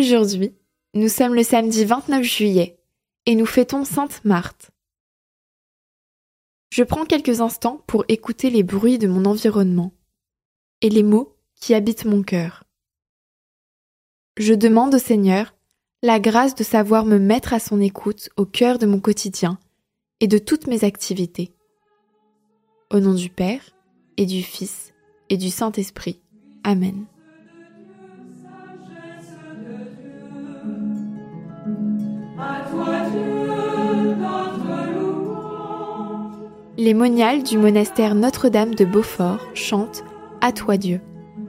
Aujourd'hui, nous sommes le samedi 29 juillet et nous fêtons Sainte Marthe. Je prends quelques instants pour écouter les bruits de mon environnement et les mots qui habitent mon cœur. Je demande au Seigneur la grâce de savoir me mettre à son écoute au cœur de mon quotidien et de toutes mes activités. Au nom du Père et du Fils et du Saint-Esprit. Amen. Les moniales du monastère Notre-Dame de Beaufort chantent « À toi Dieu ».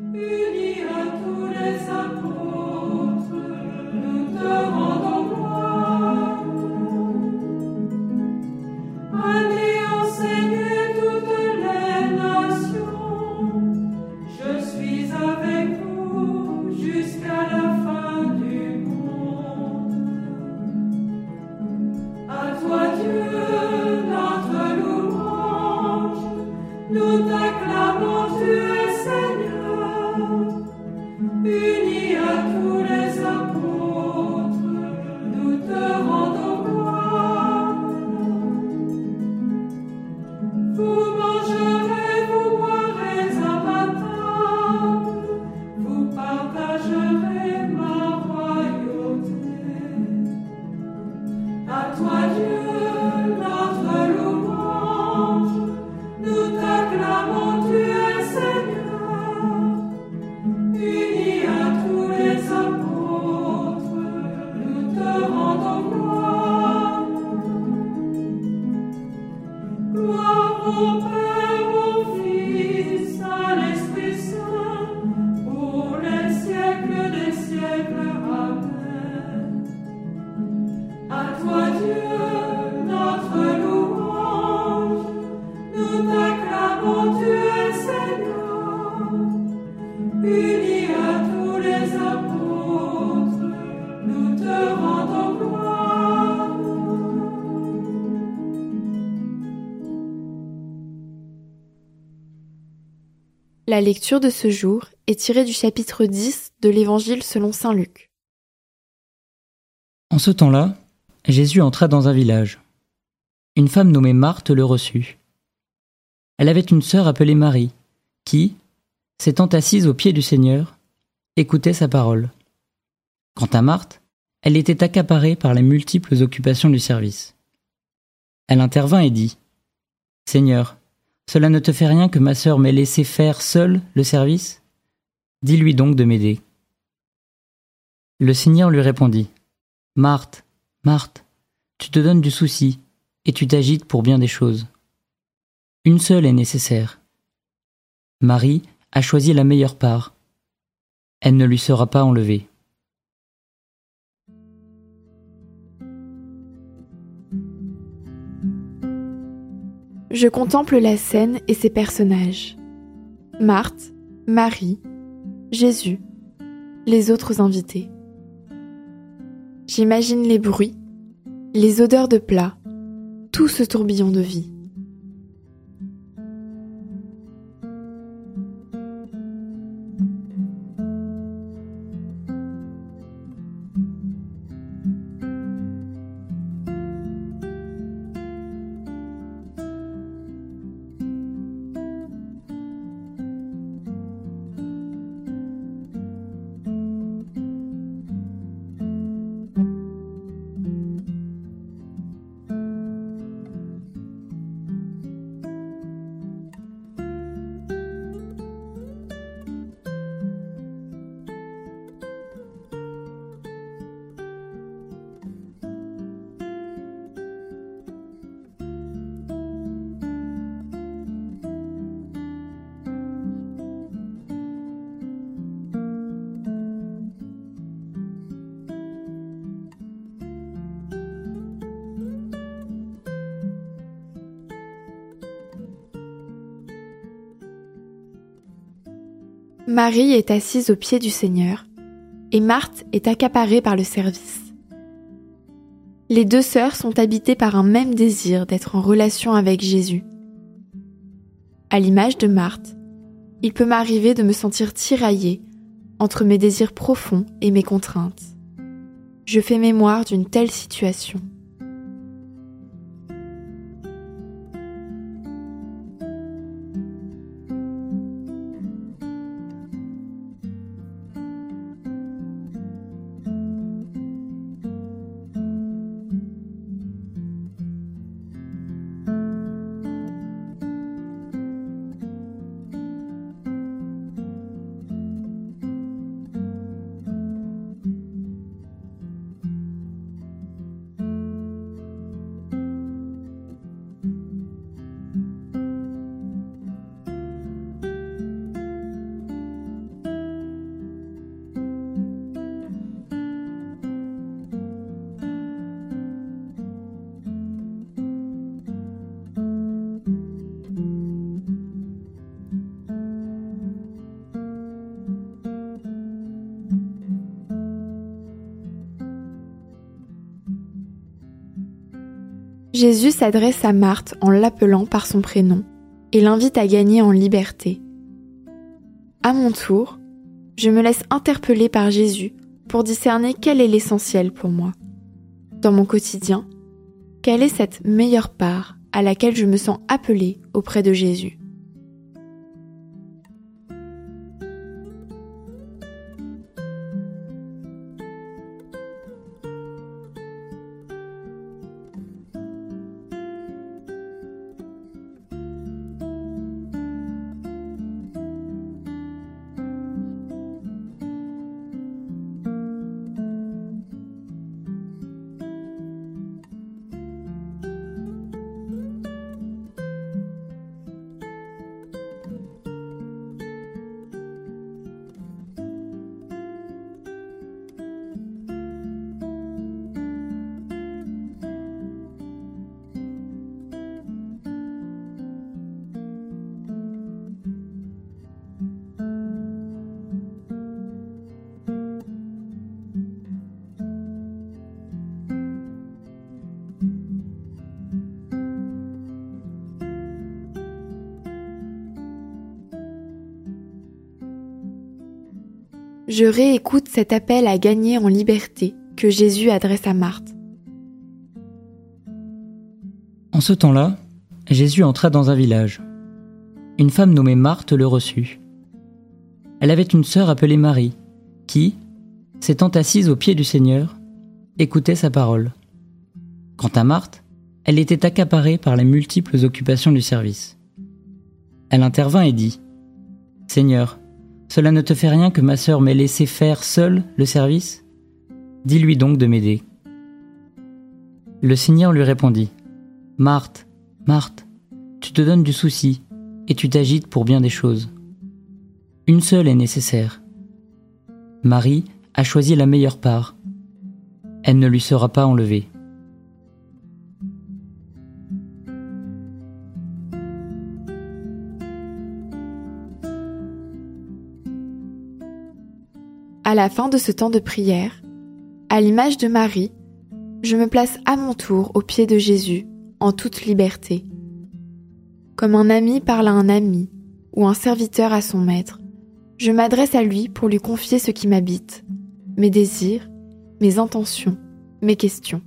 Nous t'acclamons, tu es Seigneur, unis à tous les apôtres, nous te rendons gloire. Vous mangerez, vous boirez à ma table, vous partagerez ma royauté. À toi Dieu, notre louange, nous t'acclamons, tu es Seigneur, unis à tous les apôtres, nous te rendons gloire. Gloire au Père, au Fils, à l'Esprit Saint, pour les siècles des siècles. Amen. À toi Dieu, notre louange, nous t'acclamons, tu es Seigneur, unis à tous les apôtres, nous te rendons gloire. La lecture de ce jour est tirée du chapitre 10 de l'Évangile selon saint Luc. En ce temps-là, Jésus entra dans un village. Une femme nommée Marthe le reçut. Elle avait une sœur appelée Marie, qui, s'étant assise aux pieds du Seigneur, écoutait sa parole. Quant à Marthe, elle était accaparée par les multiples occupations du service. Elle intervint et dit : « Seigneur, cela ne te fait rien que ma sœur m'ait laissé faire seule le service ? Dis-lui donc de m'aider. » Le Seigneur lui répondit : « Marthe, Marthe, tu te donnes du souci et tu t'agites pour bien des choses. Une seule est nécessaire. Marie a choisi la meilleure part. Elle ne lui sera pas enlevée. » Je contemple la scène et ses personnages. Marthe, Marie, Jésus, les autres invités. J'imagine les bruits, les odeurs de plats, tout ce tourbillon de vie. Marie est assise aux pieds du Seigneur et Marthe est accaparée par le service. Les deux sœurs sont habitées par un même désir d'être en relation avec Jésus. À l'image de Marthe, il peut m'arriver de me sentir tiraillée entre mes désirs profonds et mes contraintes. je fais mémoire d'une telle situation. Jésus s'adresse à Marthe en l'appelant par son prénom et l'invite à gagner en liberté. À mon tour, je me laisse interpeller par Jésus pour discerner quel est l'essentiel pour moi. Dans mon quotidien, quelle est cette meilleure part à laquelle je me sens appelée auprès de Jésus ? Je réécoute cet appel à gagner en liberté que Jésus adresse à Marthe. En ce temps-là, Jésus entra dans un village. Une femme nommée Marthe le reçut. Elle avait une sœur appelée Marie, qui, s'étant assise aux pieds du Seigneur, écoutait sa parole. Quant à Marthe, elle était accaparée par les multiples occupations du service. Elle intervint et dit : « Seigneur, cela ne te fait rien que ma sœur m'ait laissé faire seule le service ? Dis-lui donc de m'aider. » Le Seigneur lui répondit : « Marthe, Marthe, tu te donnes du souci et tu t'agites pour bien des choses. Une seule est nécessaire. Marie a choisi la meilleure part. Elle ne lui sera pas enlevée. » À la fin de ce temps de prière, à l'image de Marie, je me place à mon tour aux pieds de Jésus, en toute liberté. Comme un ami parle à un ami, ou un serviteur à son maître, je m'adresse à lui pour lui confier ce qui m'habite, mes désirs, mes intentions, mes questions.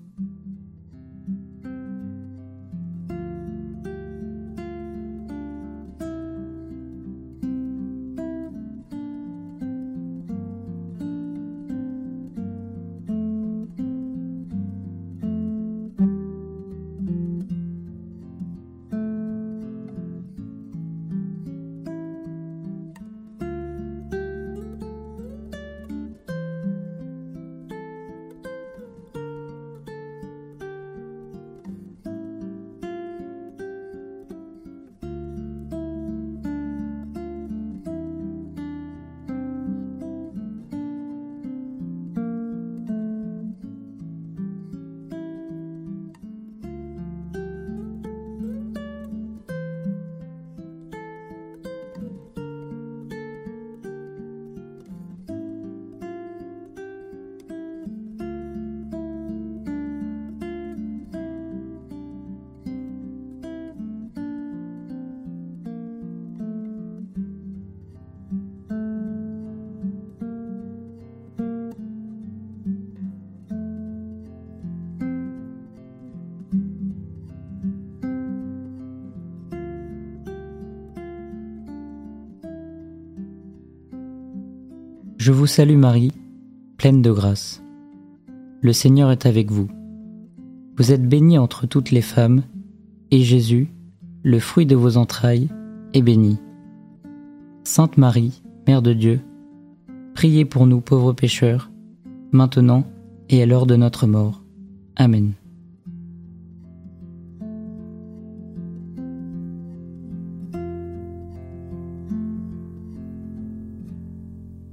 Je vous salue Marie, pleine de grâce. Le Seigneur est avec vous. Vous êtes bénie entre toutes les femmes, et Jésus, le fruit de vos entrailles, est béni. Sainte Marie, Mère de Dieu, priez pour nous pauvres pécheurs, maintenant et à l'heure de notre mort. Amen.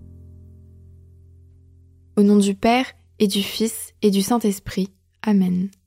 Au nom du Père, et du Fils, et du Saint-Esprit. Amen.